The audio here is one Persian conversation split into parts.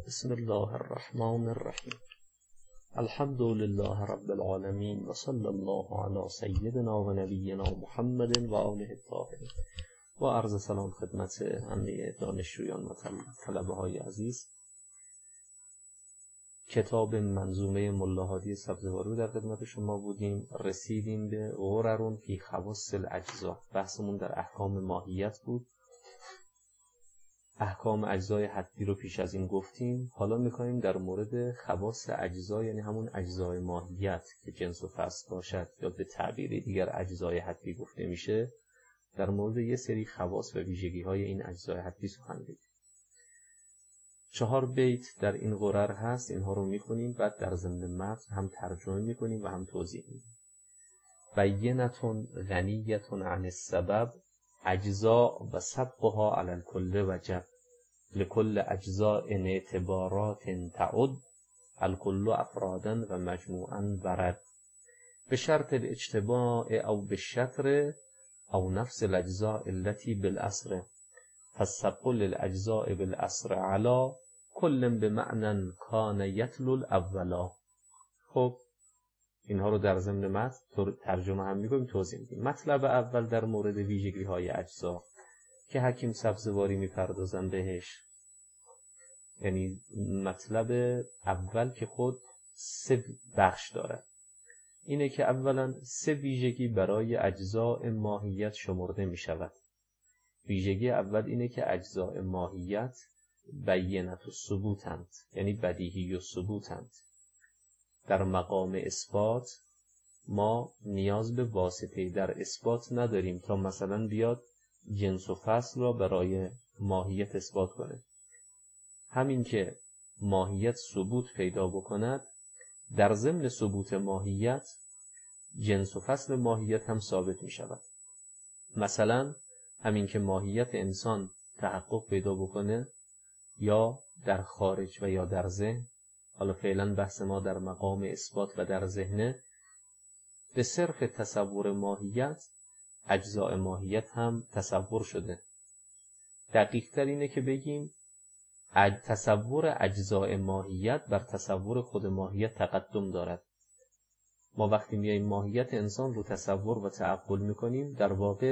بسم الله الرحمن الرحیم. الحمد لله رب العالمین و صلی الله علی سیدنا و نبینا محمد و آله الطاهرین. و عرض سلام خدمت همه دانشجویان و طلبه های عزیز. کتاب منظومه ملا هادی سبزواری در خدمت شما بودیم. رسیدیم به غرر فی خواص الاجزا. بحثمون در احکام ماهیت بود. احکام اجزای حدی رو پیش از این گفتیم. حالا می‌خوایم در مورد خواص اجزا، یعنی همون اجزای ماهیت که جنس و فصل باشد یا به تعبیر دیگر اجزای حدی گفته میشه، در مورد یه سری خواص و ویژگی‌های این اجزای حدی سخن بگیم. 4 بیت در این غرر هست، اینها رو می‌خونیم، بعد در ضمن متن هم ترجمه می‌کنیم و هم توضیح میدیم. بینة غنیة عن السبب اجزاء و سبقها علی الکل وجب لکل اجزاء اعتبارات تعد الکل افرادا و مجموعا برد به شرط الاجتماع او بالشطر او نفس الاجزاء التي بالاصر فالسبق للاجزاء بالاصر علا کل بمعنى کان یتلو الاولا. خب اینها رو در ضمن متن ترجمه هم می‌کنیم، توضیح میدیم. مطلب اول در مورد ویژگی‌های اجزا که حکیم سبزواری می‌پردازن بهش، یعنی مطلب اول که خود 3 بخش داره، اینه که اولا 3 ویژگی برای اجزاء ماهیت شمرده می‌شود. ویژگی اول اینه که اجزاء ماهیت بینة الثبوتند، یعنی بدیهی الثبوتند. در مقام اثبات ما نیاز به واسطه در اثبات نداریم تا مثلا بیاد جنس و فصل را برای ماهیت اثبات کنه. همین که ماهیت ثبوت پیدا بکند، در ضمن ثبوت ماهیت جنس و فصل ماهیت هم ثابت می شود. مثلا همین که ماهیت انسان تحقق پیدا بکنه، یا در خارج و یا در ذهن، حالا فعلا بحث ما در مقام اثبات و در ذهنه، به صرف تصور ماهیت اجزاء ماهیت هم تصور شده. دقیق تر اینه که بگیم تصور اجزاء ماهیت بر تصور خود ماهیت تقدم دارد. ما وقتی میاییم ماهیت انسان رو تصور و تعقل میکنیم، در واقع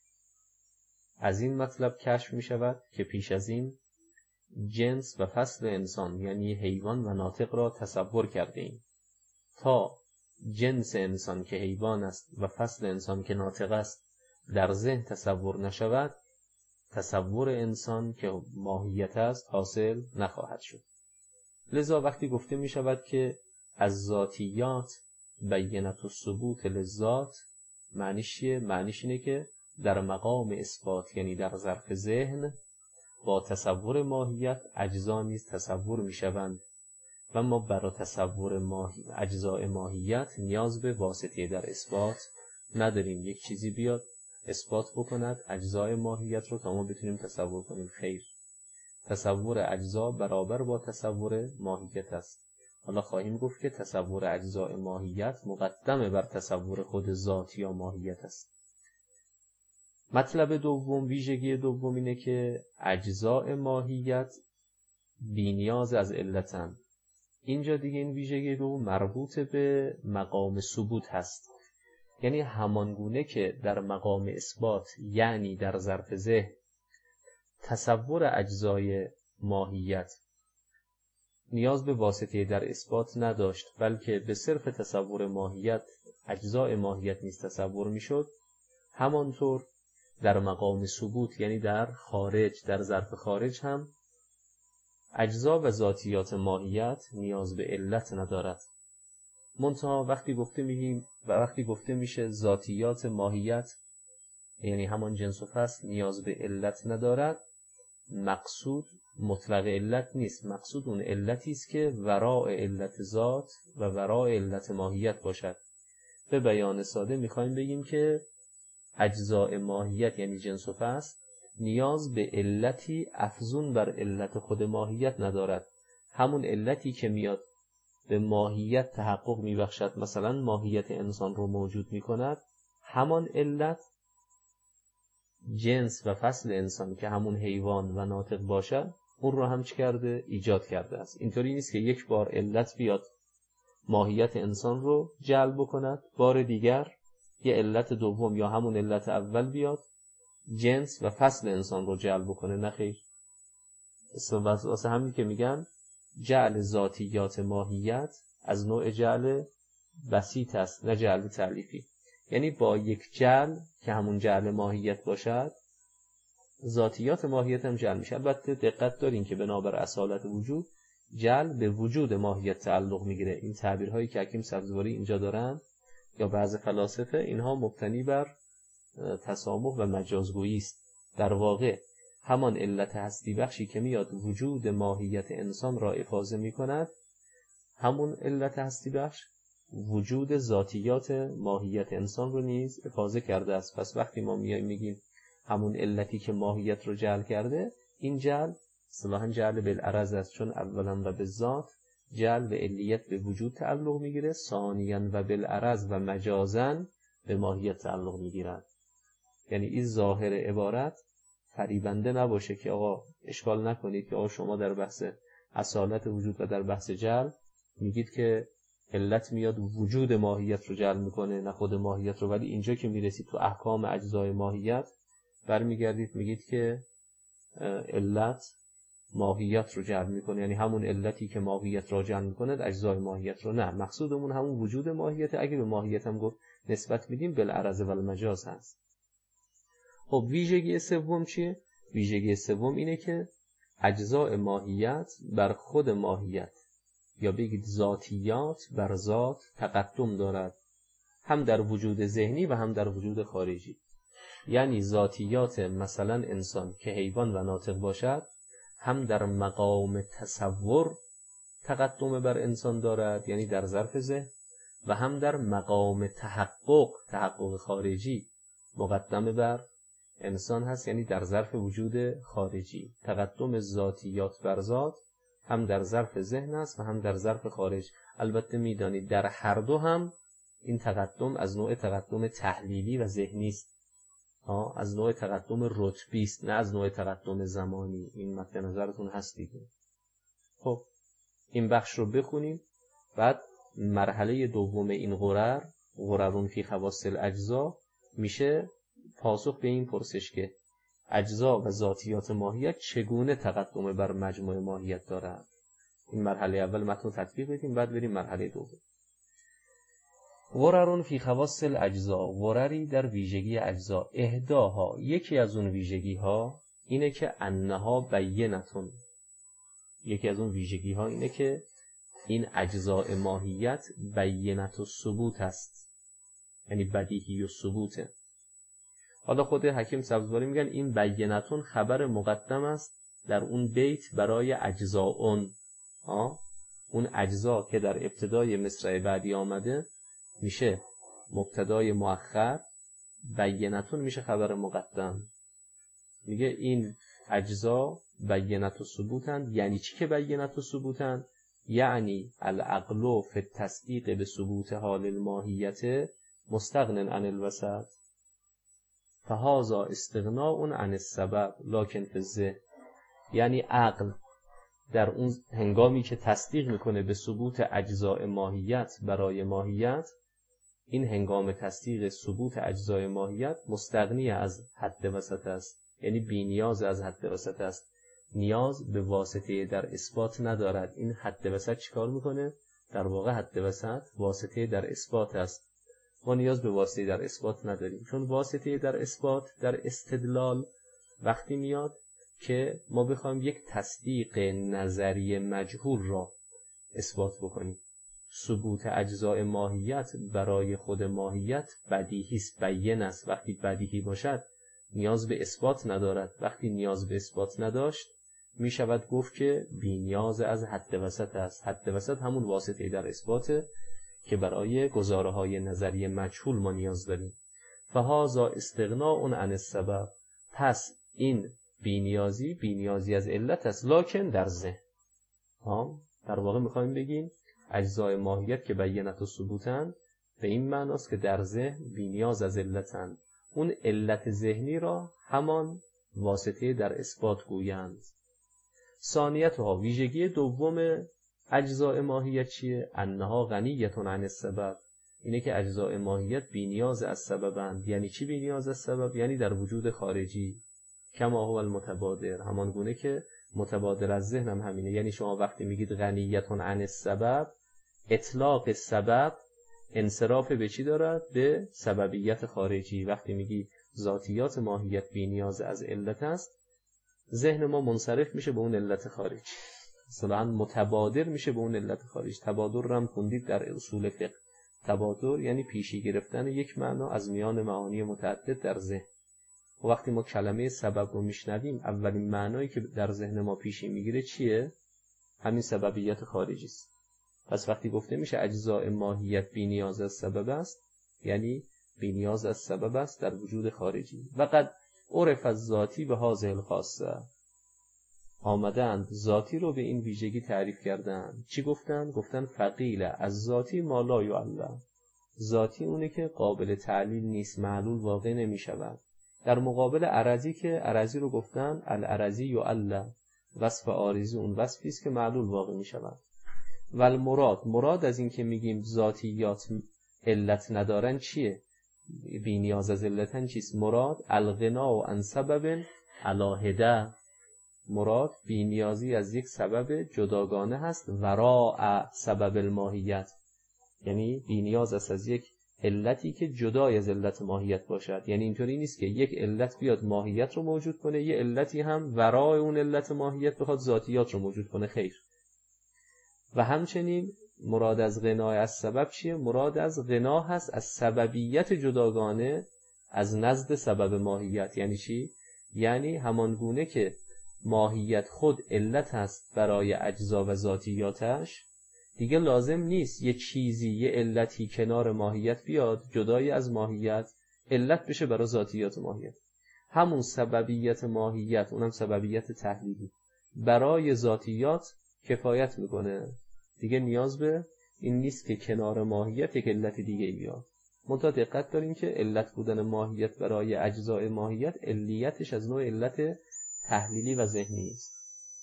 از این مطلب کشف میشود که پیش از این جنس و فصل انسان یعنی حیوان و ناطق را تصور کرده ایم. تا جنس انسان که حیوان است و فصل انسان که ناطق است در ذهن تصور نشود، تصور انسان که ماهیت است حاصل نخواهد شد. لذا وقتی گفته می شود که از ذاتیات بینة الثبوت للذات، معنیش چیه؟ معنیش اینه که در مقام اثبات، یعنی در ظرف ذهن، با تصور ماهیت اجزا نیز تصور می شوند و ما برای تصور اجزاء ماهیت نیاز به واسطه در اثبات نداریم. یک چیزی بیاد اثبات بکند اجزاء ماهیت رو تا ما بتونیم تصور کنیم. خیر، تصور اجزا برابر با تصور ماهیت است. حالا خواهیم گفت که تصور اجزاء ماهیت مقدم بر تصور خود ذات یا ماهیت است. مطلب دوم، ویژگی دوم اینه که اجزاء ماهیت بی‌نیاز از علتن. اینجا دیگه این ویژگی دوم مربوط به مقام ثبوت هست، یعنی همانگونه که در مقام اثبات، یعنی در ظرف ذهن، تصور اجزای ماهیت نیاز به واسطه در اثبات نداشت، بلکه به صرف تصور ماهیت اجزای ماهیت نیز تصور میشد، همانطور در مقام ثبوت، یعنی در خارج، در ظرف خارج هم اجزا و ذاتیات ماهیت نیاز به علت ندارد. منتها وقتی گفته میشه ذاتیات ماهیت، یعنی همان جنس و فصل، نیاز به علت ندارد، مقصود مطلق علت نیست. مقصود اون علتی است که وراء علت ذات و وراء علت ماهیت باشد. به بیان ساده میخوایم بگیم که اجزاء ماهیت یعنی جنس و فصل نیاز به علتی افزون بر علت خود ماهیت ندارد. همون علتی که میاد به ماهیت تحقق میبخشد، مثلا ماهیت انسان رو موجود میکند، همان علت جنس و فصل انسان که همون حیوان و ناطق باشد اون رو هم چی کرده؟ ایجاد کرده است. اینطوری نیست که یک بار علت بیاد ماهیت انسان رو جلب کند، بار دیگر یه علت دوم یا همون علت اول بیاد جنس و فصل انسان رو جلب کنه. نه خیر. واسه همین که میگن جعل ذاتیات ماهیت از نوع جعل بسیط است، نه جعل تعلیفی. یعنی با یک جعل که همون جعل ماهیت باشد، ذاتیات ماهیت هم جعل میشه. البته دقت دارین که بنابر اصالت وجود جعل به وجود ماهیت تعلق میگیره. این تعبیرهایی که حکیم سبزواری اینجا دارن یا بعض فلاسفه، اینها مبتنی بر تسامح و مجازگویی است. در واقع همان علت هستی بخشی که میاد وجود ماهیت انسان را افاضه میکند، همون علت هستی بخش وجود ذاتیات ماهیت انسان رو نیز افاضه کرده است. پس وقتی ما میایم میگیم همون علتی که ماهیت رو جعل کرده، این جعل اصطلاحاً جعل بالعرض است، چون اولا و بالذات جعل به علیت به وجود تعلق میگیره، ثانیاً و بالعرض و مجازاً به ماهیت تعلق میگیرد. یعنی این ظاهر عبارت فریبنده نباشه که آقا اشکال نکنید که آقا شما در بحث اصالت وجود و در بحث جعل میگید که علت میاد وجود ماهیت رو جعل میکنه نه خود ماهیت رو، ولی اینجا که میرسید تو احکام اجزای ماهیت برمیگردید میگید که علت ماهیت رو جعل میکنه، یعنی همون علتی که ماهیت رو جعل میکنه اجزای ماهیت رو نه. مقصودمون همون وجود ماهیت. اگه به ماهیت هم گفت نسبت میدیم بالعرض و المجاز هست. خب ویژگی سوم چیه؟ ویژگی سوم اینه که اجزای ماهیت بر خود ماهیت یا بگید ذاتیات بر ذات تقدم دارد، هم در وجود ذهنی و هم در وجود خارجی. یعنی ذاتیات مثلا انسان که حیوان و ناطق باشد، هم در مقام تصور تقدم بر انسان دارد، یعنی در ظرف ذهن، و هم در مقام تحقق خارجی مقدم بر انسان هست، یعنی در ظرف وجود خارجی. تقدم ذاتیات بر ذات هم در ظرف ذهن است و هم در ظرف خارج. البته میدانید در هر دو هم این تقدم از نوع تقدم تحلیلی و ذهنی است، از نوع تقدم رتبی است، نه از نوع تقدم زمانی. این مد نظرتون هست دیگه. خب این بخش رو بخونیم. بعد مرحله دوم این غررون فی خواص الاجزا میشه پاسخ به این پرسش که اجزا و ذاتیات ماهیت چگونه تقدم بر مجموع ماهیت دارند. این مرحله اول متن تطبیق بدیم، بعد بریم مرحله دوم. غررون فی خواص الاجزا، غرری در ویژگی اجزا. احداها، یکی از اون ویژگی ها اینه که انها بینتون، یکی از اون ویژگی ها اینه که این اجزاء ماهیت بینت و ثبوت است، یعنی بدیهی و ثبوته. حالا خود حکیم سبزواری میگن این بینتون خبر مقدم است در اون بیت برای اجزاءون. اون اجزا که در ابتدای مصرع بعدی آمده میشه مبتدای مؤخر، بینتون میشه خبر مقدم. میگه این اجزا بینت و ثبوتند. یعنی چی که بینت و ثبوتند؟ یعنی العقل فی التصدیق به ثبوت حال الماهیت مستغن عن الوسط، فهذا استغناء عن السبب لکن فی الذهن. یعنی عقل در اون هنگامی که تصدیق میکنه به ثبوت اجزاء ماهیت برای ماهیت، این هنگام تصدیق ثبوت اجزای ماهیت مستغنی از حد وسط است، یعنی بی نیاز از حد وسط است، نیاز به واسطه در اثبات ندارد. این حد وسط چیکار میکنه؟ در واقع حد وسط واسطه در اثبات است. ما نیاز به واسطه در اثبات نداریم، چون واسطه در اثبات در استدلال وقتی میاد که ما بخوایم یک تصدیق نظری مجهول را اثبات بکنیم. ثبوت اجزاء ماهیت برای خود ماهیت بدیهی است، بیان است. وقتی بدیهی باشد نیاز به اثبات ندارد. وقتی نیاز به اثبات نداشت می شود گفت که بی نیاز از حد وسط است. حد وسط همون واسطه در اثباته که برای گزاره های نظری مجهول ما نیاز داریم. فهذا استغناء عن السبب، پس این بینیازی از علت است، لکن در ذهن. در واقع میخوایم بگیم اجزای ماهیت که بینت و ثبوتند به این معناست که در ذهن بینیاز از علتند. اون علت ذهنی را همان واسطه در اثبات گویند. ثانیتها، ویژگی دوم اجزاء ماهیت چیه؟ انها غنیة عن السبب، اینه که اجزاء ماهیت بی‌نیاز از سببند. یعنی چی بی‌نیاز از سبب؟ یعنی در وجود خارجی، کما هو المتبادر، همان گونه که متبادر از ذهن هم همینه. یعنی شما وقتی میگید غنیة عن السبب، اطلاق سبب انصراف به چی دارد؟ به سببیت خارجی. وقتی میگی ذاتیات ماهیت بی‌نیاز از علت است، ذهن ما منصرف میشه به اون علت خارجی، اصلا متبادر میشه به اون علت خارجی. تبادر رو هم خوندید در اصول فقه. تبادر یعنی پیشی گرفتن یک معنا از میان معانی متعدد در ذهن. و وقتی ما کلمه سبب رو میشنویم، اولین معنایی که در ذهن ما پیشی میگیره چیه؟ همین سببیت خارجی است. پس وقتی گفته میشه اجزاء ماهیت بی‌نیاز از سبب است، یعنی بی‌نیاز از سبب است در وجود خارجی. و قد عرف از ذاتی به هذه الخاصه، آمدند ذاتی رو به این ویژگی تعریف کردن. چی گفتن؟ گفتن فقیل از ذاتی ما لا یعلم، ذاتی اونه که قابل تعلیل نیست، معلول واقع نمی شود. در مقابل عرضی که عرضی رو گفتن العرضی یعلم، وصف عارضی اون وصفی است که معلول واقع می شود. و مراد از این که میگیم ذاتیات علت ندارن چیه؟ بی نیاز از علتن چیست؟ مراد الغنا عن سبب علاهده، مراد بی نیازی از یک سبب جداگانه هست، وراء سبب الماهیت، یعنی بی نیاز است از یک علتی که جدای از علت ماهیت باشد. یعنی اینطوری نیست که یک علت بیاد ماهیت رو موجود کنه، یه علتی هم ورای اون علت ماهیت بخواد ذاتیات رو موجود کنه، خیر. و همچنین مراد از غنا از سبب چیه؟ مراد از غنا هست از سببیت جداگانه از نزد سبب ماهیت. یعنی چی؟ یعنی همان گونه که ماهیت خود علت هست برای اجزا و ذاتیاتش، دیگه لازم نیست یه چیزی، یه علتی کنار ماهیت بیاد جدای از ماهیت علت بشه برای ذاتیات ماهیت. همون سببیت ماهیت، اونم سببیت تحلیلی، برای ذاتیات کفایت میکنه. دیگه نیاز به این نیست که کنار ماهیت یک علت دیگه بیاد. منتها دقت داریم که علت بودن ماهیت برای اجزای ماهیت علیتش از نوع علت تحلیلی و ذهنی است.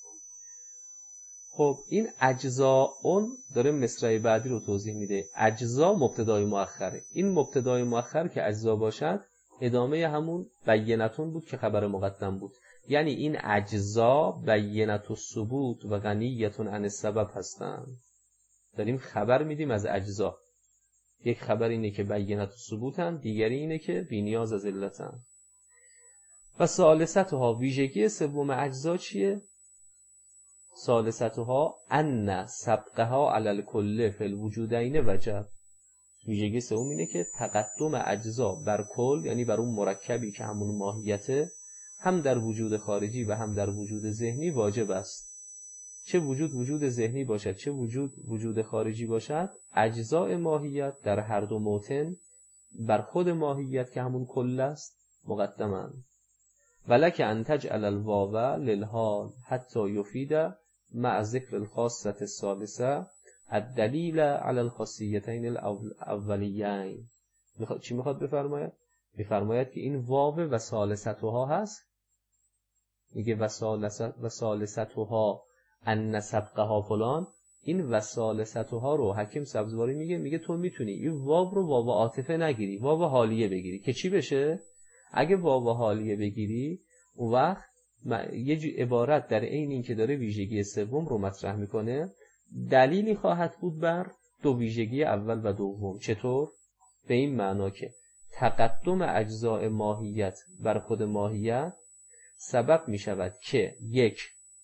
خب این اجزا اون داره مصرع بعدی رو توضیح میده. اجزا مبتدای مؤخره. این مبتدای مؤخر که اجزا باشد ادامه همون بینتون بود که خبر مقدم بود. یعنی این اجزا بینت الثبوت و غنیة عن السبب هستند. داریم خبر میدیم از اجزا. یک خبر اینه که بینت الثبوتن، دیگری اینه که بی‌نیاز از علتن. و ثالثتها، ویژگی سوم اجزا چیه؟ ثالثتها ان سبقها علی الکل فی الوجودین وجب. ویژگی سوم اینه که تقدم اجزا بر کل، یعنی بر اون مرکبی که همون ماهیته، هم در وجود خارجی و هم در وجود ذهنی واجب است. چه وجود ذهنی باشد، چه وجود خارجی باشد، اجزاء ماهیت در هر دو موطن بر خود ماهیت که همون کل است مقدمند. ولک ان تجعل الواو للحال حتی یفید مع ذکر الخاصة الثالثه الدلیل علی الخاصیتین الاولیین. چی میخواد بفرماید؟ میفرماید که این واو و ثالثتها هست، میگه و ثالثتها ان سبقها فلان. این و ثالثتها رو حکیم سبزواری میگه تو میتونی این واو رو واو عاطفه نگیری، واو حالیه بگیری که چی بشه؟ اگه واو حالیه بگیری اون وقت یه عبارت در عین این که داره ویژگی سوم رو مطرح میکنه، دلیلی خواهد بود بر دو ویژگی اول و دوم. چطور؟ به این معنا که تقدم اجزاء ماهیت بر خود ماهیت سبب می شود که یک،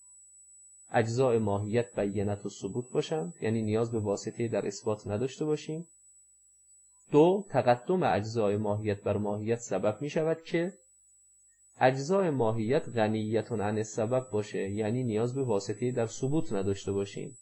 اجزاء ماهیت بینت و ثبوت باشند، یعنی نیاز به واسطه در اثبات نداشته باشیم. دو، تقدم اجزاء ماهیت بر ماهیت سبب می شود که اجزاء ماهیت غنیة عن السبب باشه، یعنی نیاز به واسطه در ثبوت نداشته باشیم.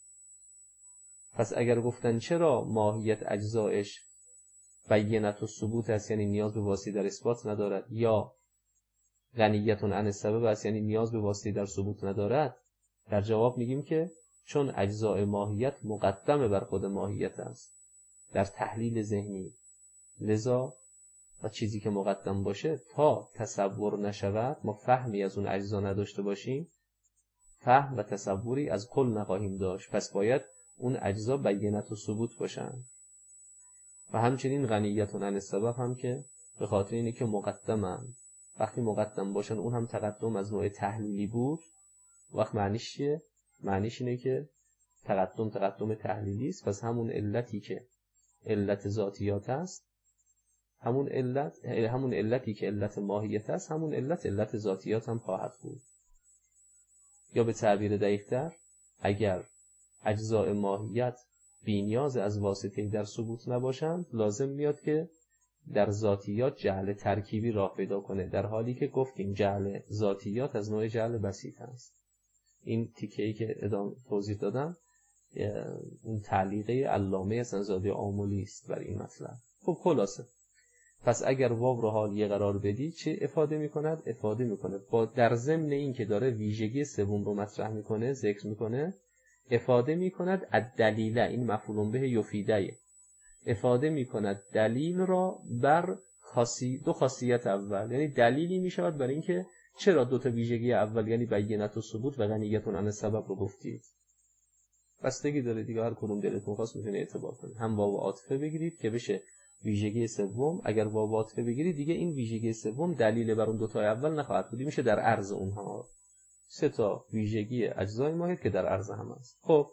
پس اگر گفتن چرا ماهیت اجزایش بینت و ثبوت است، یعنی نیاز به واسطه در اثبات ندارد، یا غنیة عن السبب است، یعنی نیاز به واسطه در ثبوت ندارد، در جواب میگیم که چون اجزاء ماهیت مقدم بر خود ماهیت است در تحلیل ذهنی، لذا و چیزی که مقدم باشه تا تصور نشود، ما فهمی از اون اجزا نداشته باشیم، فهم و تصوری از کل نخواهیم داشت. پس باید اون اجزا بینت و ثبوت باشن. و همچنین غنیتون عن السبب هم که به خاطر اینه که مقدمن. وقتی مقدم باشن اون هم تقدم از نوع تحلیلی بود. وقت معنیش چیه؟ معنیش اینه که تقدم تحلیلی است. پس همون علتی که علت ذاتیات است، همون علتی که علت ماهیت است، همون علت ذاتیات هم خواهد بود. یا به تعبیر دقیق‌تر، اگر اجزاء ماهیت بی‌نیاز از واسطه در ثبوت نباشند، لازم میاد که در ذاتیات جعل ترکیبی راه پیدا کنه، در حالی که گفتیم جعل ذاتیات از نوع جعل بسیط است. این تیکه‌ای که توضیح دادم اون تعلیقه علامه حسن‌زاده آملی است بر این مطلب. خب خلاصه پس اگر واو رو حالیه قرار بدی چه افاده میکند؟ افاده میکنه با در ضمن این که داره ویژگی سوم رو مطرح میکنه، ذکر میکنه، افاده میکند الدلیل، این مفعول به یفیده، افاده میکند دلیل را بر دو خاصیت اول. یعنی دلیلی میشود برای اینکه چرا دو تا ویژگی اول یعنی بینت و ثبوت و غنیتون عن السبب رو گفتید. بستگی داره دیگه، هر کدوم دلتون خواست میتونه اعتبار کنید. هم واو عاطفه بگیرید که بشه ویژگی سوم، اگر واو عاطفه بگیرید دیگه این ویژگی سوم دلیل بر اون دو تا اول نخواهد بود، میشه در عرض اونها. سه تا ویژگی اجزای ماهیت که در عرض هم است. خب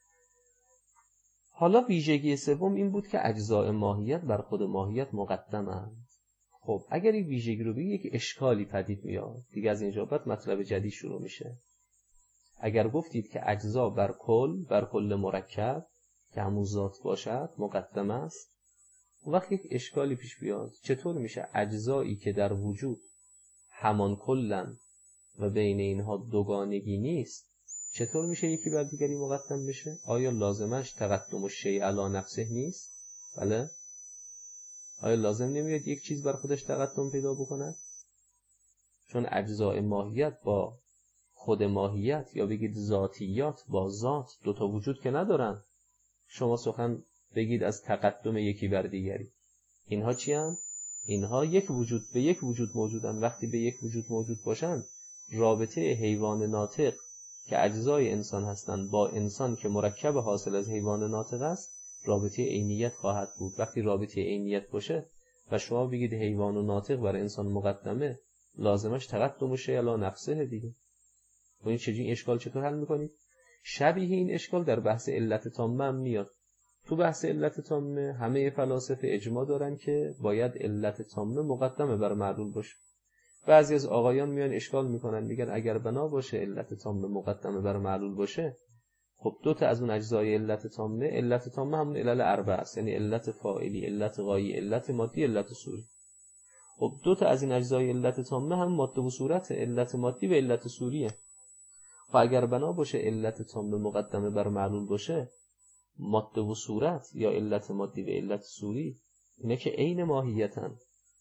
حالا ویژگی سوم این بود که اجزای ماهیت بر خود ماهیت مقدمند. خب اگر این ویژگی رو بگی یک اشکالی پدید میاد دیگه. از اینجا بعد مطلب جدید شروع میشه. اگر گفتید که اجزا بر کل مرکب که همون ذات باشد مقدم است، وقتی یک اشکالی پیش بیاد چطور میشه اجزایی که در وجود همان کلن و بین اینها دوگانگی نیست، چطور میشه یکی بر دیگری مقدم بشه؟ آیا لازمش تقدم الشیء علی نفسه نیست؟ بله. آیا لازم نمیاد یک چیز بر خودش تقدم پیدا بکند؟ چون اجزای ماهیت با خود ماهیت یا بگید ذاتیات با ذات دوتا وجود که ندارن. شما سخن بگید از تقدم یکی بر دیگری. اینها چی هم؟ اینها به یک وجود موجودن. وقتی به یک وجود موجود باشن، رابطه حیوان ناطق که اجزای انسان هستند با انسان که مرکب حاصل از حیوان ناطق است، رابطه عینیت خواهد بود. وقتی رابطه عینیت باشه و شما بگید حیوان و ناطق بر انسان مقدمه، لازمش تقدم الشیء علی نفسه دیگه. و این اشکال چطور حل میکنید؟ شبیه این اشکال در بحث علت تامه هم میاد. تو بحث علت تامه همه فلاسفه اجماع دارن که باید علت تامه مقدمه بر معلول باشه. بعضی از آقایان میان اشکال میکنن، میگن اگر بنا باشه علت تامه مقدمه بر معلول باشه، خب دو تا از اون اجزای علت تامه همون علل اربعه است. یعنی علت فاعلی، علت غایی، علت مادی، علت صوری. خب دو تا از این اجزای علت تامه هم ماده و صورت، علت مادی و علت صوریه. و اگر بنا باشه علت تامه مقدمه بر معلول باشه، ماده و صورت یا علت مادی و علت صوری اینه که عین ماهیتن.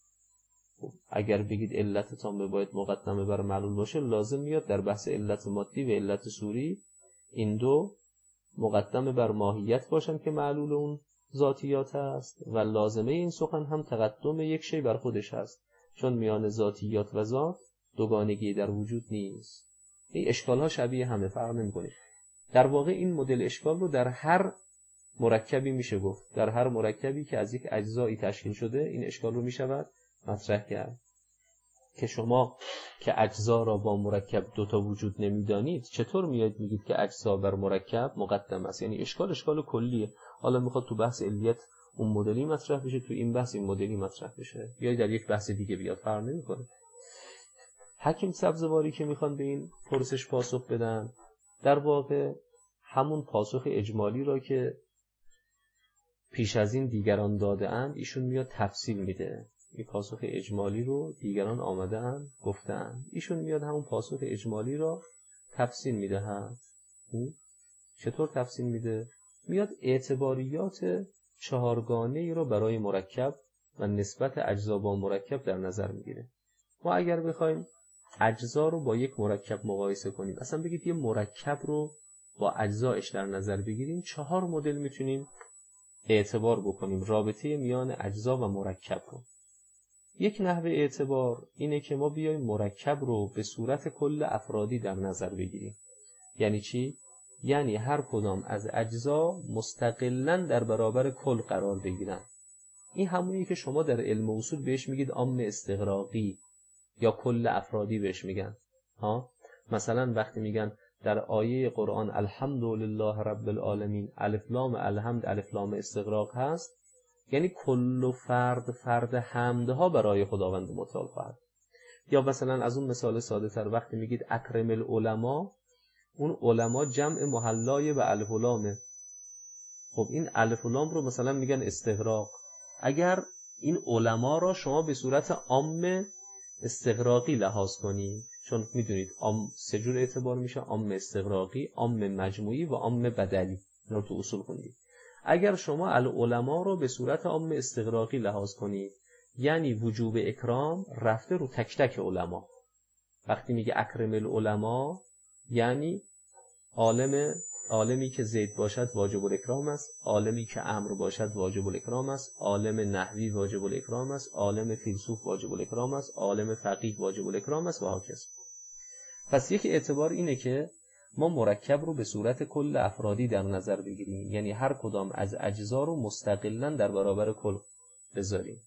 اگر بگید علت تامه باید مقدمه بر معلول باشه، لازم میاد در بحث علت مادی و علت صوری این دو مقدمه بر ماهیت باشن که معلول اون ذاتیات است، و لازمه این سخن هم تقدم یک شی بر خودش هست، چون میان ذاتیات و ذات دوگانگی در وجود نیست. این اشکال ها شبیه همه، فرق نمی‌کنه. در واقع این مدل اشکال رو در هر مرکبی میشه گفت. در هر مرکبی که از یک اجزایی تشکیل شده این اشکال رو میشود مطرح کرد که شما که اجزا را با مرکب دوتا وجود نمیدانید، چطور میاد میگید که اجزا بر مرکب مقدم است؟ یعنی اشکال کلیه. حالا میخواد تو بحث علیت اون مدلی مطرح بشه، تو این بحث این مدلی مطرح بشه، یا در یک بحث دیگه بیاد، فرق نمیکنه. حکیم سبزواری که میخوان به این پرسش پاسخ بدن، در واقع همون پاسخ اجمالی را که پیش از این دیگران داده اند ایشون میاد تفصیل میده. این پاسخ اجمالی رو دیگران آمده اند گفته اند، ایشون میاد همون پاسخ اجمالی را تفصیل میده. چطور تفصیل میده؟ میاد اعتباریات چهارگانه ای رو برای مرکب و نسبت اجزا با مرکب در نظر میگیره. ما اگر بخوایم اجزا رو با یک مرکب مقایسه کنیم، اصلا بگید یه مرکب رو با اجزایش در نظر بگیریم، 4 مدل میتونیم اعتبار بکنیم رابطه میان اجزا و مرکب رو. یک نحوه اعتبار اینه که ما بیایم مرکب رو به صورت کل افرادی در نظر بگیریم. یعنی چی؟ یعنی هر کدام از اجزا مستقلاً در برابر کل قرار بگیرن. این همونیه که شما در علم اصول بهش میگید عام استغراقی یا کل افرادی بهش میگن. مثلا وقتی میگن در آیه قرآن الحمدلله رب العالمین الف لام الحمد الف لام استغراق هست، یعنی کل فرد حمدها برای خداوند متعال خواهد. یا مثلا از اون مثال ساده تر وقتی میگید اکرم العلماء، اون علما جمع محلای و الف و لامه. خب این الف و لام رو مثلا میگن استغراق. اگر این علما را شما به صورت عام استغراقی لحاظ کنید، چون میدونید عام سه جور اعتبار میشه: عام استغراقی، عام مجموعی و عام بدلی. اینا رو تو اصول خوندید. اگر شما العلما رو به صورت عام استغراقی لحاظ کنید، یعنی وجوب اکرام رفته رو تک تک علما. وقتی میگه اکرم العلما یعنی عالمی که زید باشد واجب الاکرام است، عالمی که امر باشد واجب الاکرام است، عالم نحوی واجب الاکرام است، عالم فیلسوف واجب الاکرام است، عالم فقیه واجب الاکرام است و هاکذا. پس یک اعتبار اینه که ما مرکب رو به صورت کل افرادی در نظر بگیریم، یعنی هر کدام از اجزا رو مستقلاً در برابر کل بذاریم.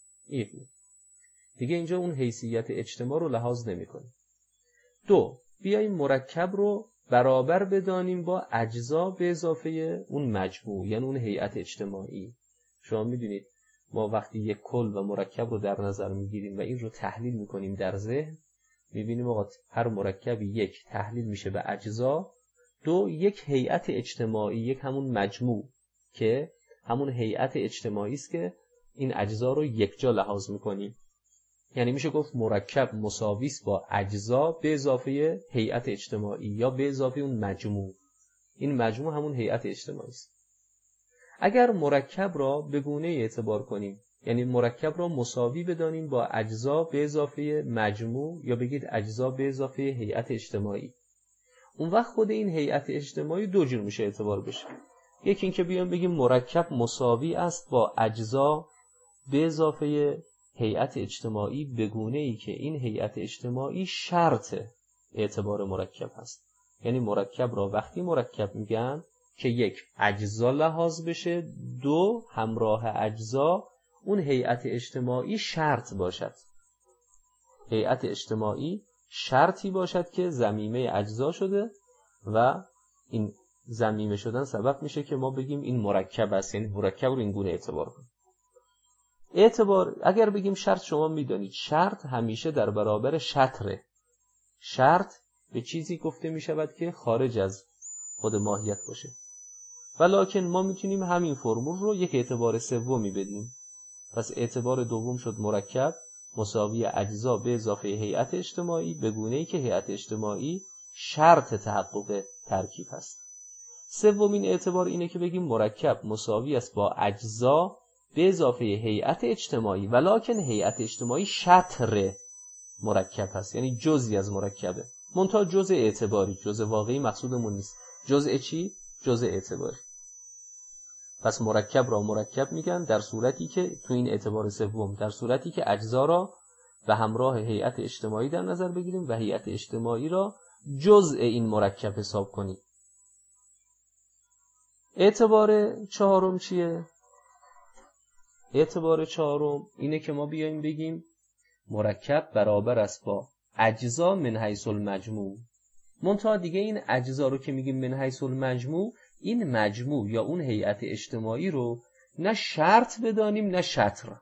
دیگه اینجا اون حیثیت اجتماع رو لحاظ نمی‌کنیم. 2. بیاییم مرکب رو برابر بدانیم با اجزا به اضافه اون مجموع، یعنی اون هیئت اجتماعی. شما میدونید ما وقتی یک کل و مرکب رو در نظر میگیریم و این رو تحلیل میکنیم در ذهن، میبینیم آقا هر مرکبی یک تحلیل میشه به اجزا، 2 یک هیئت اجتماعی، یک همون مجموع که همون هیئت اجتماعی است که این اجزا رو یک جا لحاظ میکنیم. یعنی میشه گفت مرکب مساوی است با اجزا به اضافه هیئت اجتماعی یا به اضافه اون مجموع. این مجموع همون هیئت اجتماعی است. اگر مرکب را به گونه اعتبار کنیم، یعنی مرکب را مساوی بدانیم با اجزا به اضافه مجموع یا بگید اجزا به اضافه هیئت اجتماعی، اون وقت خود این هیئت اجتماعی دو جور میشه اعتبار بشه. یکی این که بیان بگیم مرکب مساوی است با اجزا به اضافه هیئت اجتماعی به گونه‌ای که این هیئت اجتماعی شرط اعتبار مرکب هست. یعنی مرکب را وقتی مرکب میگن که 1 اجزا لحاظ بشه، 2 همراه اجزا اون هیئت اجتماعی شرط باشد. هیئت اجتماعی شرطی باشد که ضمیمه اجزا شده و این ضمیمه شدن سبب میشه که ما بگیم این مرکب است. یعنی مرکب رو این گونه اعتبار کنیم. اعتبار اگر بگیم شرط، شما میدانید شرط همیشه در برابر شطره. شرط به چیزی گفته میشود که خارج از خود ماهیت باشه. ولکن ما میتونیم همین فرمول رو یک اعتبار سومی بدیم. پس اعتبار دوم شد مرکب مساوی اجزا به اضافه هیئت اجتماعی به گونه‌ای که هیئت اجتماعی شرط تحقق ترکیب هست. سومین اعتبار اینه که بگیم مرکب مساوی است با اجزا به اضافه هیئت اجتماعی، ولکن هیئت اجتماعی شطر مرکب هست، یعنی جزئی از مرکبه، منتها جزء اعتباری، جزء واقعی مقصودمون نیست. جزء چی؟ جزء اعتباری. پس مرکب را مرکب میگن در صورتی که تو این اعتبار سوم، در صورتی که اجزا را به همراه هیئت اجتماعی در نظر بگیریم و هیئت اجتماعی را جزء این مرکب حساب کنیم. اعتبار چهارم چیه؟ اعتبار چهارم اینه که ما بیایم بگیم مرکب برابر است با اجزا من حیث المجموع. منتها دیگه این اجزا رو که میگیم من حیث المجموع، این مجموع یا اون هیئت اجتماعی رو نه شرط بدانیم نه شطر.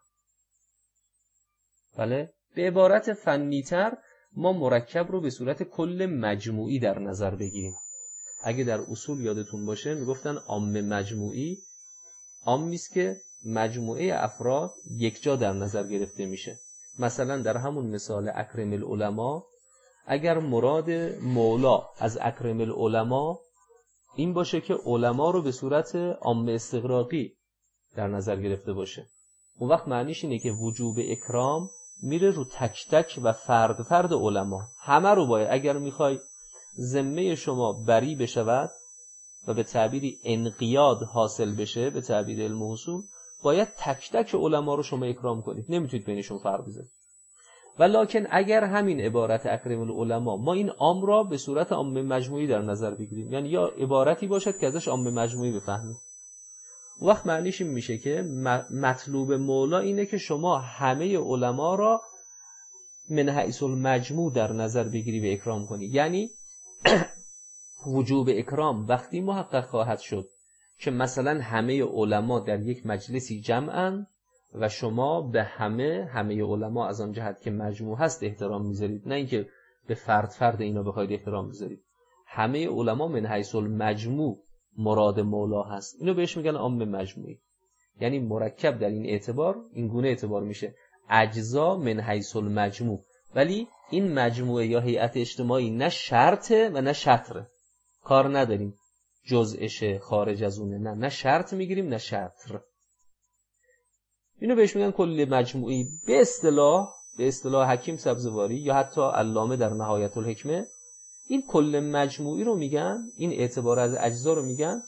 بله، به عبارت فنی‌تر ما مرکب رو به صورت کل مجموعی در نظر بگیریم. اگه در اصول یادتون باشه میگفتن عام مجموعی عامی است که مجموعه افراد یک جا در نظر گرفته میشه. مثلا در همون مثال اکرم العلماء، اگر مراد مولا از اکرم العلماء این باشه که علما رو به صورت عام استغراقی در نظر گرفته باشه، اون وقت معنیش اینه که وجوب اکرام میره رو تک تک و فرد فرد علما. همه رو باید، اگر میخوای ذمه شما بری بشود و به تعبیری انقیاد حاصل بشه، به تعبیر علم اصول، باید تک تک علما رو شما اکرام کنید، نمیتونید بینشون فرق بذارید. ولکن اگر همین عبارت اکرم العلماء ما این عام را به صورت عام مجموعی در نظر بگیریم، یعنی یا عبارتی باشد که ازش عام مجموعی بفهمیم، وقت معنیش این میشه که مطلوب مولا اینه که شما همه علما را من حیث المجموع در نظر بگیری و اکرام کنی. یعنی وجوب اکرام وقتی محقق خواهد شد که مثلا همه علما در یک مجلسی جمعن و شما به همه علما از آن جهت که مجموع هست احترام میذارید، نه اینکه به فرد اینا بخواید احترام میذارید. همه علما من حیث المجموع مراد مولا هست، اینو بهش میگن عام مجموعی. یعنی مرکب در این اعتبار این گونه اعتبار میشه اجزا من حیث المجموع، ولی این مجموعه یا هیئت اجتماعی نه شرطه و نه شطره، کار نداریم جزءشه خارج از اونه، نه شرط میگیریم نه شطر. اینو بهش میگن کل مجموعی. به اصطلاح حکیم سبزواری یا حتی علامه در نهایت الحکمه این کل مجموعی رو میگن، این اعتبار از اجزا رو میگن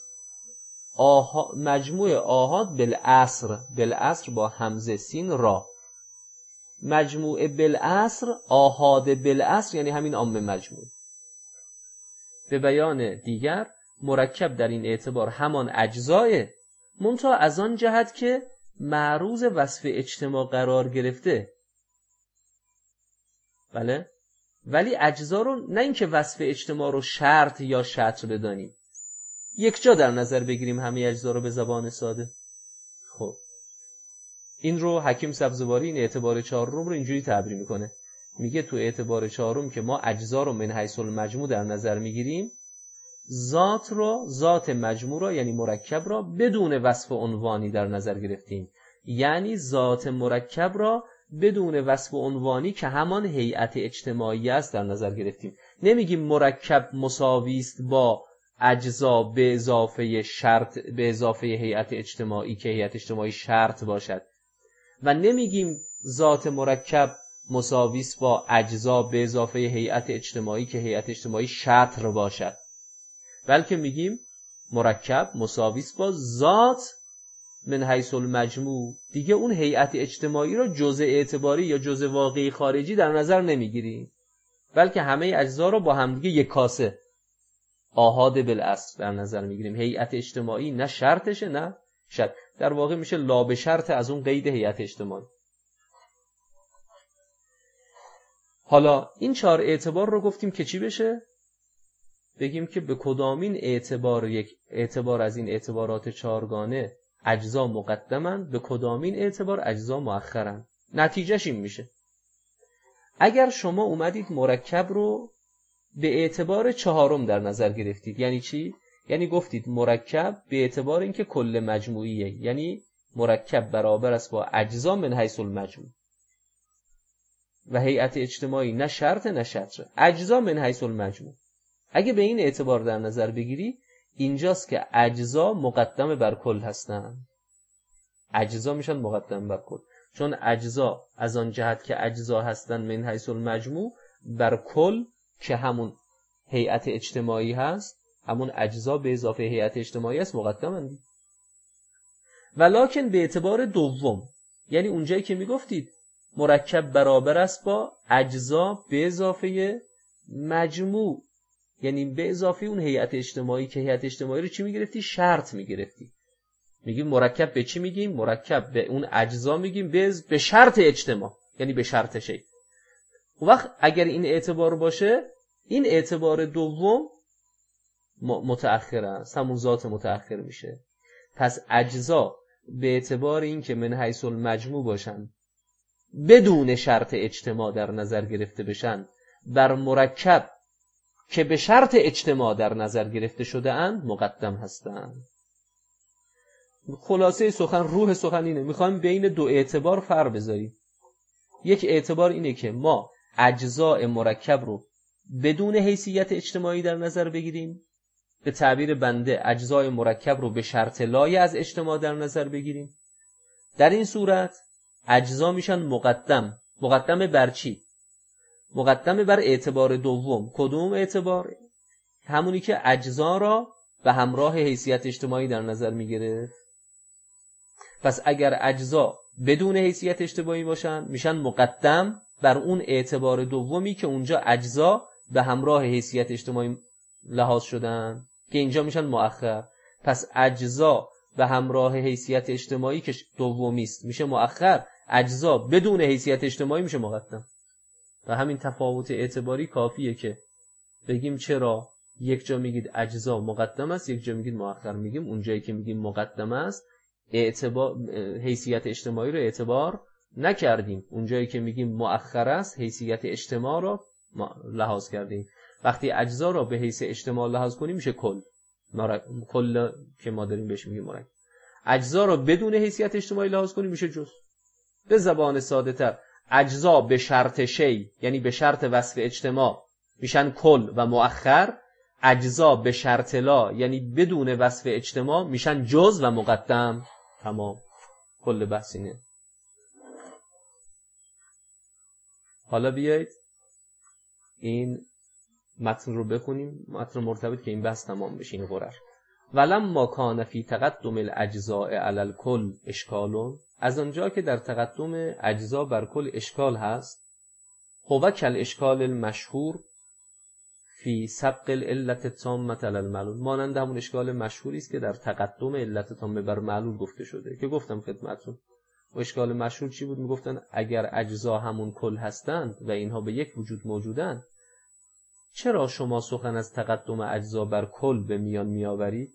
مجموع آحاد بالعصر با همزه سین را، مجموع بالعصر آحاد بالعصر یعنی همین عام مجموع. به بیان دیگر مرکب در این اعتبار همان اجزاه، منتها از آن جهت که معروض وصف اجتماع قرار گرفته. بله، ولی اجزا رو نه اینکه وصف اجتماع رو شرط یا شطر بدانیم، یک جا در نظر بگیریم همه اجزا رو به زبان ساده. خب این رو حکیم سبزواری این اعتبار چهارم رو اینجوری تعبیر میکنه، میگه تو اعتبار چهارم که ما اجزا رو من حیث المجموع در نظر میگیریم، ذات مجموع را یعنی مرکب را بدون وصف عنوانی در نظر گرفتیم. یعنی ذات مرکب را بدون وصف عنوانی که همان هیئت اجتماعی است در نظر گرفتیم. نمیگیم مرکب مساوی است با اجزا به اضافه هیئت اجتماعی که هیئت اجتماعی شرط باشد، و نمیگیم ذات مرکب مساوی است با اجزا به اضافه هیئت اجتماعی که هیئت اجتماعی شطر باشد، بلکه میگیم مرکب مساوی است با ذات من حیث المجموع. دیگه اون هیئت اجتماعی رو جزء اعتباری یا جزء واقعی خارجی در نظر نمیگیریم، بلکه همه اجزا رو با همدیگه یک کاسه آحاد بالاصل در نظر میگیریم. هیئت اجتماعی نه شرطشه نه شرط، در واقع میشه لا به شرط از اون قید هیئت اجتماعی. حالا این 4 اعتبار رو گفتیم که چی بشه؟ بگیم که به کدامین اعتبار از این اعتبارات 4گانه اجزا مقدمن، به کدامین اعتبار اجزا مؤخرن. نتیجهش این میشه اگر شما اومدید مرکب رو به اعتبار 4 در نظر گرفتید، یعنی چی؟ یعنی گفتید مرکب به اعتبار اینکه کل مجموعیه، یعنی مرکب برابر است با اجزا من حیث المجموع و هیئت اجتماعی نه شرط نه شطر، اجزا من حیث المجموع. اگه به این اعتبار در نظر بگیری، اینجاست که اجزا مقدم بر کل هستن. اجزا میشن مقدم بر کل، چون اجزا از آن جهت که اجزا هستن من حیث المجموع بر کل که همون هیئت اجتماعی هست، همون اجزا به اضافه هیئت اجتماعی است، مقدمند. ولکن به اعتبار دوم، یعنی اونجایی که میگفتید مرکب برابر است با اجزا به اضافه مجموع، یعنی به اضافه اون هیئت اجتماعی که هیئت اجتماعی رو چی میگرفتی؟ شرط میگرفتی. میگیم مرکب به چی میگیم؟ مرکب به اون اجزا میگیم به شرط اجتماع، یعنی به شرط شی. وقت اگر این اعتبار باشه، این اعتبار دوم متأخر است، همون ذات متأخر میشه. پس اجزا به اعتبار این که من حیث المجموع باشن بدون شرط اجتماع در نظر گرفته بشن، بر مرکب که به شرط اجتماع در نظر گرفته شده اند مقدم هستند. خلاصه سخن، روح سخن اینه، میخوایم بین 2 اعتبار فرق بذاریم. یک اعتبار اینه که ما اجزاء مرکب رو بدون حیثیت اجتماعی در نظر بگیریم، به تعبیر بنده اجزای مرکب رو به شرط لای از اجتماع در نظر بگیریم. در این صورت اجزا میشن مقدم بر چی؟ مقدم بر اعتبار دوم. کدوم اعتبار؟ همونی که اجزا را به همراه حیثیت اجتماعی در نظر میگیره. پس اگر اجزا بدون حیثیت اجتماعی باشن میشن مقدم بر اون اعتبار دومی که اونجا اجزا به همراه حیثیت اجتماعی لحاظ شدن که اینجا میشن مؤخر. پس اجزا به همراه حیثیت اجتماعی که دومی است میشه مؤخر، اجزا بدون حیثیت اجتماعی میشه مقدم. و همین تفاوت اعتباری کافیه که بگیم چرا یک جا میگید اجزا مقدم است، یک جا میگید مؤخر. میگیم اونجایی که میگیم مقدم است حیثیت اجتماعی رو اعتبار نکردیم، اونجایی که میگیم مؤخر است حیثیت اجتماع رو لحاظ کردیم. وقتی اجزا رو به حیث اجتماع لحاظ کنیم میشه کل. کل که ما داریم بهش میگیم مرکب. اجزا رو بدون حیثیت اجتماعی لحاظ کنیم میشه جزء. به زبان ساده تر اجزا به شرط شی، یعنی به شرط وصف اجتماع، میشن کل و مؤخر. اجزا به شرط لا، یعنی بدون وصف اجتماع، میشن جزء و مقدم. تمام. کل بحث اینه. حالا بیایید این متن رو بخونیم، متن مرتبط که این بحث تمام بشه. این قرار ولما کان فی تقدم الاجزاء علی الکل اشکال، از آنجا که در تقدم اجزا بر کل اشکال هست، هو کل اشکال المشهور فی سبق العلت التامه علی المعلول، مانند همون اشکال مشهوری است که در تقدم علت تامه بر معلول گفته شده که گفتم خدمتتون. و اشکال مشهور چی بود؟ میگفتن اگر اجزا همون کل هستند و اینها به یک وجود موجودند، چرا شما سخن از تقدم اجزا بر کل به میان میآورید؟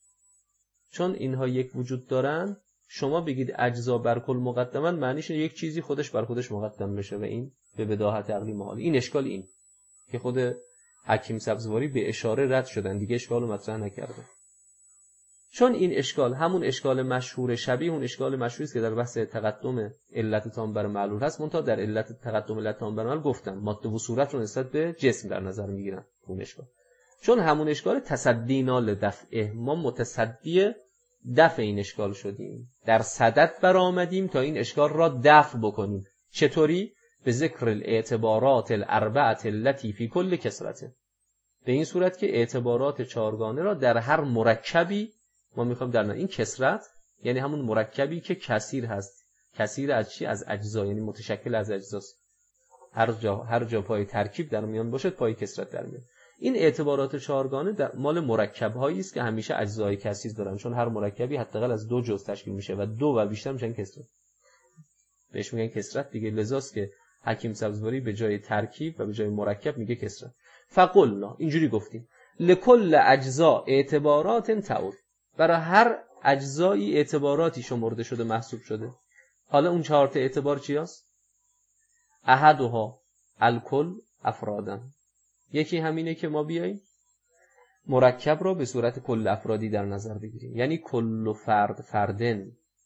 چون اینها یک وجود دارن، شما بگید اجزا بر کل مقدمن، معنیش یک چیزی خودش بر خودش مقدم بشه و این به بداهت عقلی محال. این اشکال این که خود حکیم سبزواری به اشاره رد شدن، دیگه اشکال رو مطرح نکردن. چون این اشکال همون اشکال مشهور شبیه اون اشکال مشهوری است که در بحث تقدم علت تام بر معلول هست، منتها در علت تقدم علت تام بر معلول گفتم ماده و صورت رو نسبت به جسم در نظر میگیرن. اون اشکال چون همون اشکال تصدینا لدفعه، ما متصدی دفع این اشکال شدیم، در صدد برآمدیم تا این اشکال را دفع بکنیم. چطوری؟ به ذکر الاعتبارات الاربعه التي فی کل کسرته، به این صورت که اعتبارات چهارگانه را در هر مرکبی ما میخوایم در این کسرت، یعنی همون مرکبی که کثیر هست. کثیر از چی؟ از اجزا، یعنی متشکل از اجزاست. هر جا پای ترکیب در میان باشد پای کسرت در میان. این اعتبارات چهارگانه در مال مرکب هایی است که همیشه اجزای کثیر دارن، چون هر مرکبی حداقل از 2 جزء تشکیل میشه و 2 و بیشتر میشن کسرت. بهش میگن کسرت دیگه. لذاست که حکیم سبزواری به جای ترکیب و به جای مرکب میگه کسرت. فقلنا، اینجوری گفتیم، لکل اجزا اعتبارات تعود، برای هر اجزایی اعتباراتی شمرده شده محسوب شده. حالا اون 4 تا اعتبار چی هست؟ احدها الکل افرادن، یکی همینه که ما بیاییم مرکب را به صورت کل افرادی در نظر بگیریم، یعنی کل فرد فردن.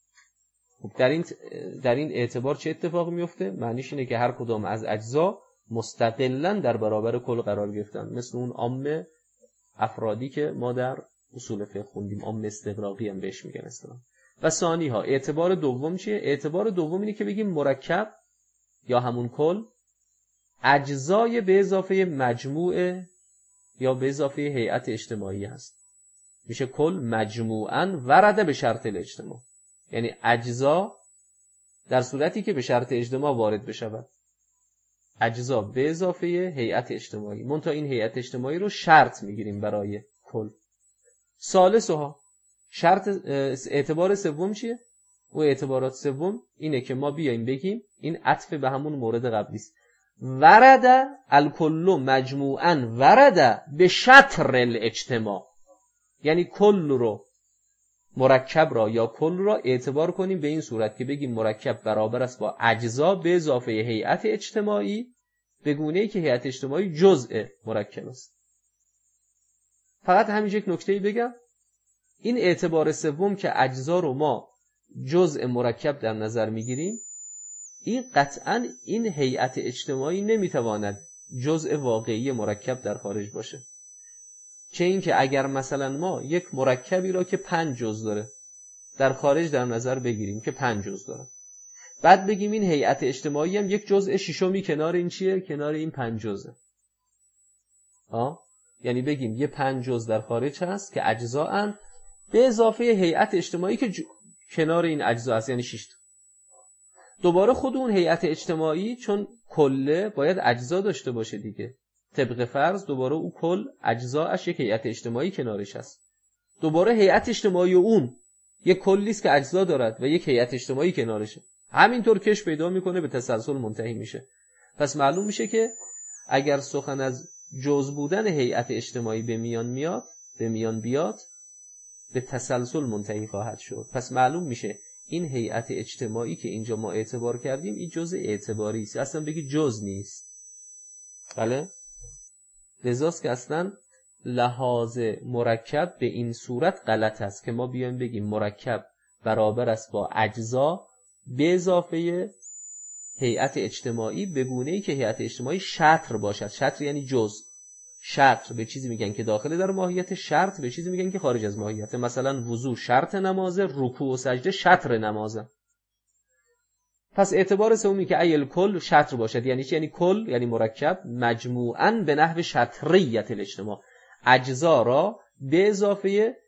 در این اعتبار چه اتفاق میفته؟ معنیش اینه که هر کدام از اجزا مستقلاً در برابر کل قرار گرفتن، مثل اون عام افرادی که ما در اصول فقه خوندیم، عام استغراقی هم بهش میگن اصطلاحاً. و ثانی ها اعتبار دوم چیه؟ اعتبار دوم اینه که بگیم مرکب یا همون کل اجزای به اضافه مجموعه یا به اضافه هیئت اجتماعی هست. میشه کل مجموعاً ورده به شرط الاجتماع، یعنی اجزا در صورتی که به شرط اجتماع وارد بشود، اجزا به اضافه هیئت اجتماعی. منتها این هیئت اجتماعی رو شرط میگیریم برای کل. ثالثها شرط اعتبار سوم چیه؟ و اعتبارات سوم اینه که ما بیایم بگیم، این عطف به همون مورد قبلی است، ورد الکل مجموعاً ورد به شطر الاجتماع، یعنی کل رو، مرکب را یا کل را اعتبار کنیم به این صورت که بگیم مرکب برابر است با اجزا به اضافه هیئت اجتماعی، به گونه‌ای که هیئت اجتماعی جزء مرکب است. فقط همینجا یک نکته‌ای بگم، این اعتبار سوم که اجزا رو ما جزء مرکب در نظر میگیریم، این قطعاً این هیئت اجتماعی نمیتواند جزء واقعی مرکب در خارج باشه. چه این که اگر مثلا ما یک مرکبی را که 5 جزء داره در خارج در نظر بگیریم که 5 جزء داره، بعد بگیم این هیئت اجتماعی هم یک جزء ششمی کنار این چیه؟ کنار این 5 جزء. یعنی بگیم یه 5 جزء در خارج هست که اجزااند به اضافه هیئت اجتماعی که کنار این اجزا هست، یعنی 6 تا. دوباره خود اون هیئت اجتماعی چون کله باید اجزا داشته باشه دیگه، طبق فرض دوباره اون کل اجزاش یک هیئت اجتماعی کنارش هست. دوباره هیئت اجتماعی اون یک کلی است که اجزا دارد و یک هیئت اجتماعی کنارشه. همینطور کش پیدا میکنه به تسلسل منتهی میشه. پس معلوم میشه که اگر سخن از جزء بودن هیئت اجتماعی به میان بیاد به تسلسل منتهی خواهد شد. پس معلوم میشه این هیئت اجتماعی که اینجا ما اعتبار کردیم این جزء اعتباری است، اصلا بگی جزء نیست. بله؟ لذاست که اصلا لحاظ مرکب به این صورت غلط است که ما بیایم بگیم مرکب برابر است با اجزا به اضافه هیئت اجتماعی، به گونه‌ای که هیئت اجتماعی شطر باشد. شطر یعنی جزء. شطر به چیزی میگن که داخل در ماهیت، شرط به چیزی میگن که خارج از ماهیت. مثلا وضو شرط نمازه، رکوع و سجده شطر نمازه. پس اعتبار سومی که ایل کل شطر باشد یعنی چی؟ یعنی کل، یعنی مرکب مجموعاً به نحو شطریت الاجتماع، اجزا را به اضافه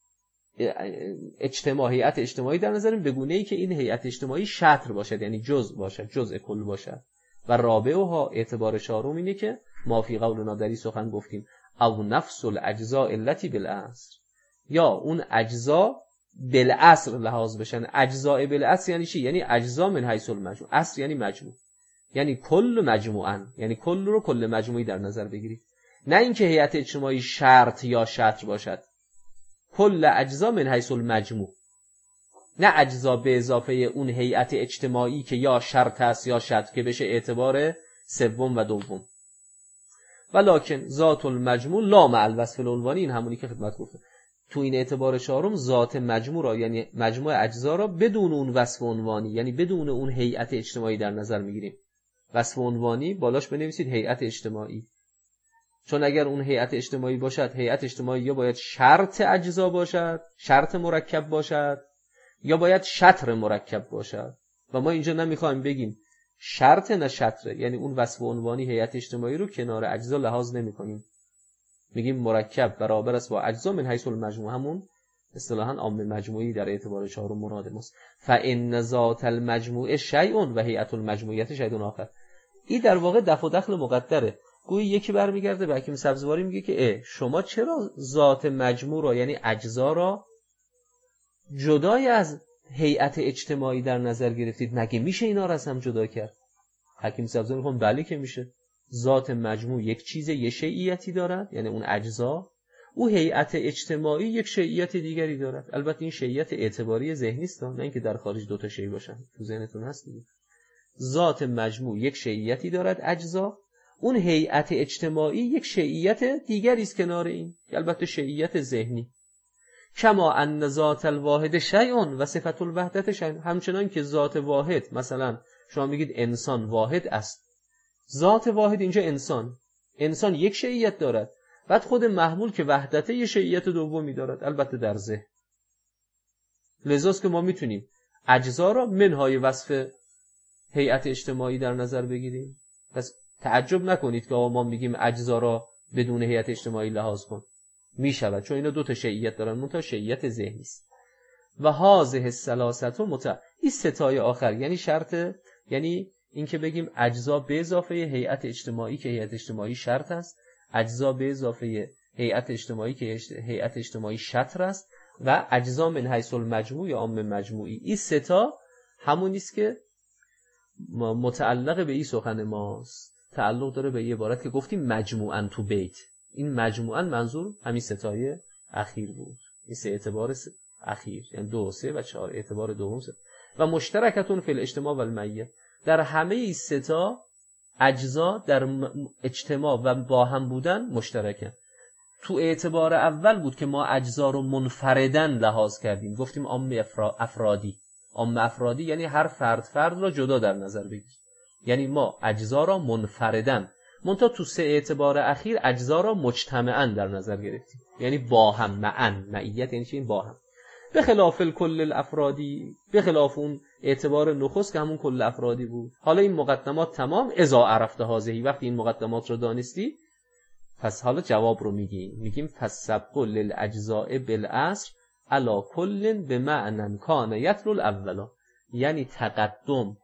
اجتماع، هیئت اجتماعی در نظریم به گونه‌ای که این هیئت اجتماعی شطر باشد یعنی جزء باشد، جزء کل باشد. و رابعها اعتبار چهارم اینه که ما فی قولنا در این سخن گفتیم او نفس الاجزاء التي بالاصل، یا اون اجزا بالاصل لحاظ بشن. اجزاء بالاصل یعنی چی؟ یعنی اجزا من حیث المجموع. اصل یعنی مجموع، یعنی کل مجموعاً، یعنی کل رو کل مجموعی در نظر بگیرید، نه اینکه هیئت اجتماعی شرط یا شطر باشد. کل اجزا من حیث المجموع، نه اجزا به اضافه اون هیئت اجتماعی که یا شرط است یا شطر که بشه اعتبار سوم و دوم. ولکن ذات المجموع لا مع الوصف العنوانی، این همونی که خدمت گفتم. تو این اعتبار چهارم ذات مجموع را یعنی مجموع اجزا را بدون اون وصف عنوانی، یعنی بدون اون هیئت اجتماعی در نظر میگیریم. وصف عنوانی بالاش بنویسید هیئت اجتماعی، چون اگر اون هیئت اجتماعی باشد، هیئت اجتماعی یا باید شرط اجزا باشد، شرط مرکب باشد، یا باید شطر مرکب باشد. و ما اینجا نمیخوایم بگیم شرط نه شطره، یعنی اون وصف عنوانی هیئت اجتماعی رو کنار اجزا لحاظ نمی‌کنیم، میگیم مرکب برابر است با اجزا من حیث المجموع، همون اصطلاحاً عام مجموعی در اعتبار چهارم مراد ماست. فإن ذات المجموع شیء و هیئت المجموعیت شیء آخر. این در واقع دفع و دخل مقدره. گویی یکی برمیگرده به حکیم سبزواری میگه که شما چرا ذات مجموع را یعنی اجزا را جدای از هیئت اجتماعی در نظر گرفتید؟ مگه میشه اینا را از هم جدا کرد؟ حکیم سبزواری میگه بله که میشه. ذات مجموع یک چیز، یک شیعیتی دارد یعنی اون اجزا، او هیئت اجتماعی یک شیعیت دیگری دارد. البته این شیعیت اعتباری ذهنی است، نه اینکه در خارج دو تا شیء باشن. تو ذهنتون هست دیگه. ذات مجموع یک شیعیتی دارد اجزا، اون هیئت اجتماعی یک شیعیت دیگری است کنار این، البته شیعیت ذهنی. کما ان ذات الواحد شیء و صفت الوحدت شیء، همچنان که ذات واحد، مثلا شما میگید انسان واحد است، ذات واحد اینجا انسان یک شیعیت دارد، بعد خود محمول که وحدت یک شیعیت دومی دارد، البته در ذهن. لذاست که ما میتونیم اجزا را منهای وصف هیئت اجتماعی در نظر بگیریم. پس تعجب نکنید که ما میگیم اجزا را بدون هیئت اجتماعی لحاظ کن، میشود، چون اینا دو تا شیعیت دارن، منتها شیعیت ذهنی است. و هذه الثلاثه این ستای آخر یعنی شرط، یعنی این که بگیم اجزا به اضافه هیئت اجتماعی که هیئت اجتماعی شرط است، اجزا به اضافه هیئت اجتماعی که هیئت اجتماعی شطر است، و اجزا من حیث المجموع یا عام مجموعی. این ستا همونی است که متعلق به این سخن ماست، تعلق داره به یه عبارت که گفتیم مجموعاً تو بیت. این مجموعاً منظور همین ستای اخیر بود، این سه اعتبار اخیر، یعنی 2 3 و 4 اعتبار دوم. و مشترکتون فی الاجتماع و المعیه، در همه این ستا اجزا در اجتماع و با هم بودن مشترکه. تو اعتبار اول بود که ما اجزا رو منفردن لحاظ کردیم، گفتیم عام افرادی. عام افرادی یعنی هر فرد را جدا در نظر بگیر، یعنی ما اجزا را منفردن. منتها تو سه اعتبار اخیر اجزا را مجتمعاً در نظر گرفتیم، یعنی با هم، معیت یعنی چی؟ با هم. به خلاف کل الافرادی، به خلاف اون اعتبار نخست که همون کل افرادی بود. حالا این مقدمات تمام، اذا عرفت هذه، وقتی این مقدمات رو دانستی پس حالا جواب رو میگیم پس سبق للاجزاء بالاصل علی کل بمعنى کان یتلو الاولا، یعنی تقدم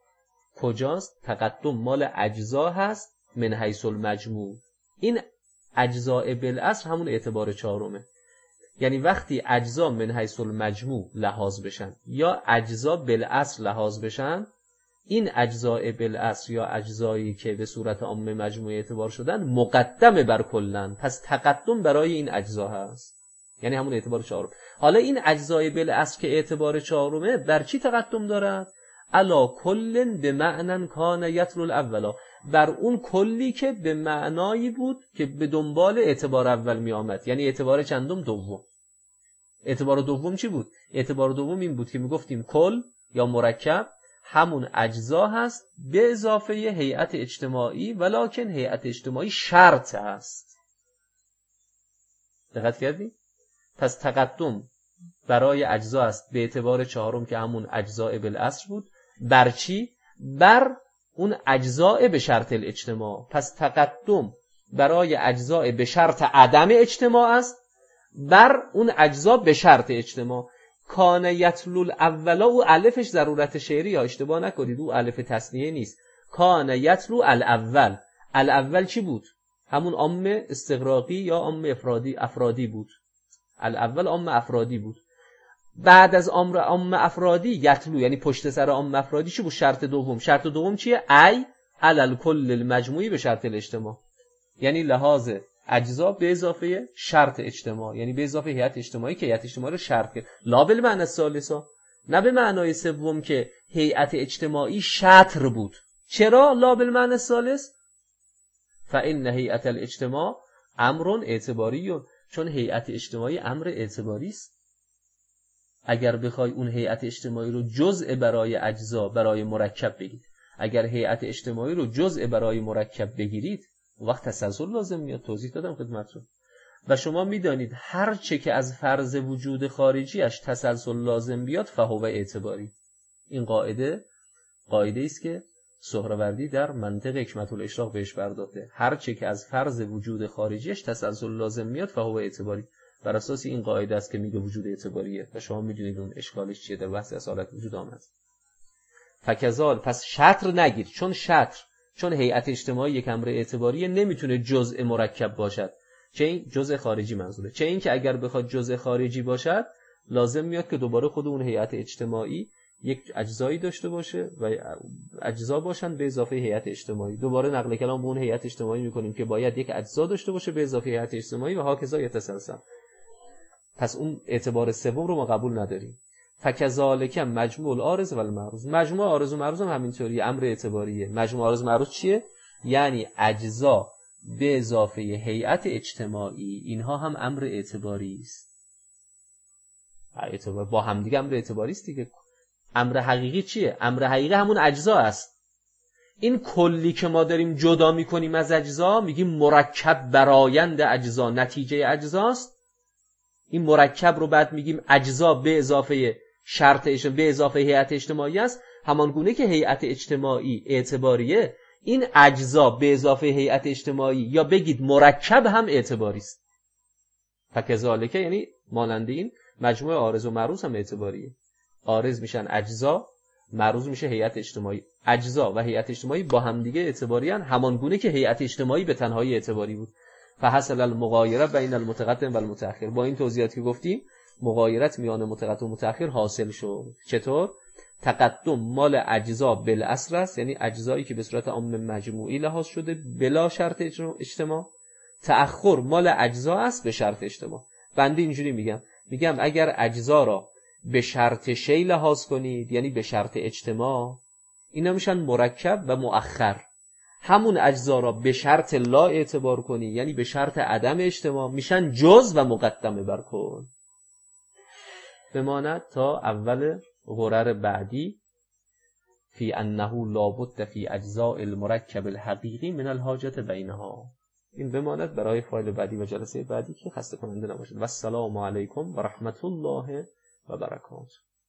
کجاست؟ تقدم مال اجزا هست من حیث المجموع. این اجزاء بالاصل همون اعتبار چهارمه. یعنی وقتی اجزا من حیث المجموع لحاظ بشن یا اجزا بالاصل لحاظ بشن، این اجزاء بالاصل یا اجزایی که به صورت عام مجموعه اعتبار شدن مقدم بر کلن، پس تقدم برای این اجزا هست، یعنی همون اعتبار چهارم. حالا این اجزای بالاصل که اعتبار چهارمه بر چی تقدم دارد؟ علا کل به معنی کان یتلو الاولا، بر اون کلی که به معنایی بود که به دنبال اعتبار اول می آمد. یعنی اعتبار چندم؟ دوم. اعتبار دوم چی بود؟ اعتبار دوم این بود که می گفتیم کل یا مرکب همون اجزا هست به اضافه هیئت اجتماعی، ولکن هیئت اجتماعی شرط هست. دقت کردی؟ پس تقدم برای اجزا است به اعتبار چهارم که همون اجزاء بالاصل بود. بر چی؟ بر اون اجزاء به شرط الاجتماع. پس تقدم برای اجزاء به شرط عدم اجتماع است بر اون اجزا به شرط اجتماع. کان یتلو الاولا، او الفش ضرورت شعری، یا اشتباه نکنید او الف تثنیه نیست. کان یتلو الاول، الاول چی بود؟ همون عام استغراقی یا عام افرادی بود. الاول عام افرادی بود. بعد از عام افرادی یتلو، یعنی پشت سر عام افرادی چی بود؟ شرط دوم. شرط دوم چیه؟ ای علل کل المجموعی به شرط الاجتماع، یعنی لحاظ اجزا به اضافه شرط اجتماع، یعنی به اضافه هیئت اجتماعی که هیئت اجتماعی رو شرط کرد. لا بالمعنی الثالثا، نه به معنای سوم که هیئت اجتماعی شطر بود. چرا لا بالمعنی الثالث؟ فان هیئت الاجتماع امر اعتباری، چون هیئت اجتماعی امر اعتباری است. اگر بخوای اون هیئت اجتماعی رو جزء برای اجزا برای مرکب بگیرید، اگر هیئت اجتماعی رو جزء برای مرکب بگیرید، وقت تسلسل لازم میاد. توضیح دادم خدمتتون. و شما میدانید هر چه که از فرض وجود خارجیش تسلسل لازم بیاد فهو اعتباری. این قاعده است که سهروردی در منطق حکمت الاشراق بهش پرداخته. هر چه که از فرض وجود خارجیش تسلسل لازم میاد فهو اعتباری. بر اساس این قاعده است که میگه وجود اعتباریه و شما میدونید اون اشکالش چیه در بحث اصالت وجود آمد. فکذال، پس شطر نگیر، چون هیئت اجتماعی یک امر اعتباریه نمیتونه جزء مرکب باشد، چه این جزء خارجی منظوره، چه این که اگر بخواد جزء خارجی باشد لازم میاد که دوباره خود اون هیئت اجتماعی یک اجزایی داشته باشه و اجزا باشن به اضافه هیئت اجتماعی. دوباره نقل کلام به اون هیئت اجتماعی میکنیم که باید یک اجزا داشته باشه به اضافه هیئت اجتماعی و هاکذا یتسلسل. پس اون اعتبار سوم رو ما قبول نداریم. فکذالک مجموع العارض و المعروض، مجموع عارض و معروض هم همینطوریه، امر اعتباریه. مجموع عارض و معروض چیه؟ یعنی اجزا به اضافه هیئت اجتماعی، اینها هم امر اعتباری است. اعتبار با هم دیگه امر اعتباری است دیگه. امر حقیقی چیه؟ امر حقیقی همون اجزا است. این کلی که ما داریم جدا میکنیم از اجزا میگیم مرکب برآیند اجزا، نتیجه اجزاست. این مرکب رو بعد میگیم اجزا به اضافه شرط به اضافه هیئت اجتماعی است. همان گونه که هیئت اجتماعی اعتباریه، این اجزا به اضافه هیئت اجتماعی یا بگید مرکب هم اعتباری است. فکذالک یعنی مانند این مجموع عارض و معروض هم اعتباریه. عارض میشن اجزا، معروض میشه هیئت اجتماعی. اجزا و هیئت اجتماعی با هم دیگه اعتباریان، همان گونه که هیئت اجتماعی به تنهایی اعتباری بود. فحصل المغایره بین المتقدم و المتأخر. با این توضیحاتی که گفتیم مغایرت میان متقدم و متأخر حاصل شد. چطور؟ تقدم مال اجزا بالاصل است، یعنی اجزایی که به صورت عام مجموعی لحاظ شده بلا شرط اجتماع. تأخر مال اجزا است به شرط اجتماع. بنده اینجوری میگم اگر اجزا را به شرط شی لحاظ کنید، یعنی به شرط اجتماع، اینا میشن مرکب و مؤخر. همون اجزا را به شرط لا اعتبار کنی، یعنی به شرط عدم اجتماع، میشن جز و مقدمه بر کل. بماند تا اول غرر بعدی فی انه لابد فی اجزاء المرکب الحقیقی من الحاجت بینها. این بماند برای فایل بعدی و جلسه بعدی که خسته کننده نباشد. و السلام علیکم و رحمت الله و برکاته.